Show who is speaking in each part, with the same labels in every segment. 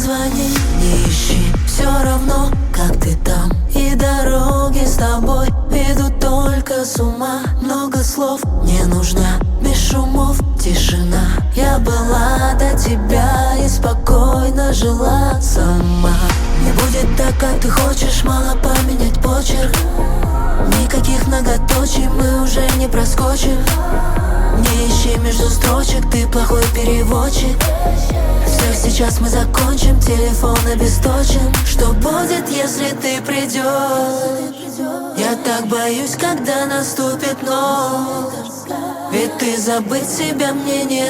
Speaker 1: звони, не ищи, все равно, как ты там. И дороги с тобой ведут только с ума. Много слов не нужна, без шумов тишина. Я была до тебя и спокойно жила сама. Не будет так, как ты хочешь, мало поменять почерк. Никаких многоточий мы уже не проскочим. Не ищи между строчек, ты плохой переводчик. Всех сейчас мы закончим, телефон обесточен. Что будет, если ты придешь? Я так боюсь, когда наступит ночь. Ведь ты забыть себя мне не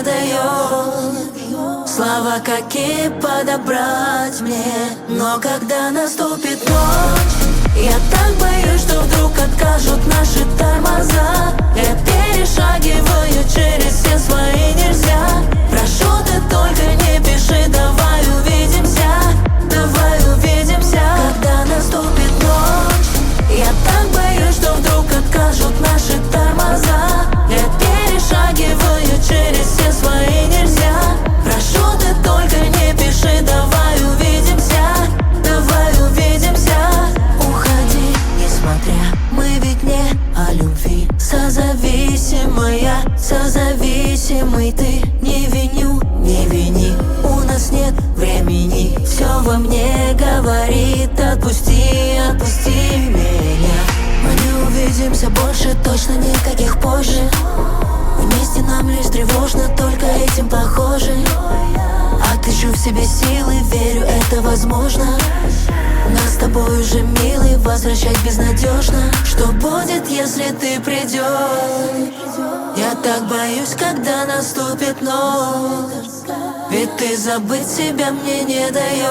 Speaker 1: даешь. Слова какие подобрать мне. Но когда наступит ночь, я так боюсь, что вдруг откажут наши тормоза. Я перешагиваю через все свои нельзя. Прошу, ты только не пиши, давай увидимся. Давай увидимся. Когда наступит ночь, я так боюсь, что вдруг откажут наши тормоза. Я перешагиваю через все свои нельзя. Прошу, ты только не пиши, давай увидимся. Давай увидимся. Уходи, несмотря, мы ведь не о любви. Созависимая, созависимый ты. Не виню, не вини, у нас нет времени. Все во мне говорит, отпусти, отпусти меня. Мы не увидимся больше, точно никаких позже. Вместе нам лишь тревожно, только этим похожи. Отыщу в себе силы, верю, это возможно. Нас с тобой уже, милый, возвращать безнадежно. Что будет, если ты придешь? Я так боюсь, когда наступит ночь. Ведь ты забыть себя мне не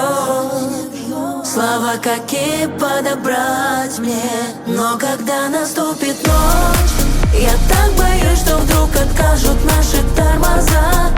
Speaker 1: даешь. Слова какие подобрать мне. Но когда наступит ночь, я так боюсь, что вдруг откажут наши тормоза.